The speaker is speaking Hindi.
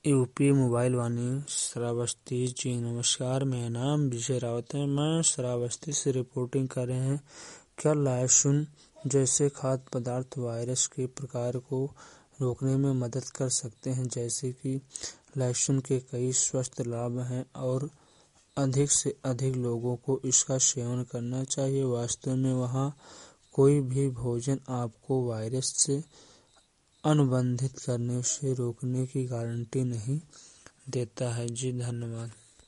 UP mobile Vani Shravasti ji. नमस्कार, मेरा नाम विजय रावत है। मैं श्रावस्ती से रिपोर्टिंग कर रहे हैं। क्या लहसुन जैसे खाद्य पदार्थ वायरस के प्रकार को रोकने में मदद कर सकते हैं? जैसे कि लहसुन के कई स्वास्थ्य लाभ हैं और अधिक से अधिक लोगों को इसका सेवन करना चाहिए। वास्तव में वहाँ कोई भी भोजन आपको वायरस से अनुबंधित करने से रोकने की गारंटी नहीं देता है। जी धन्यवाद।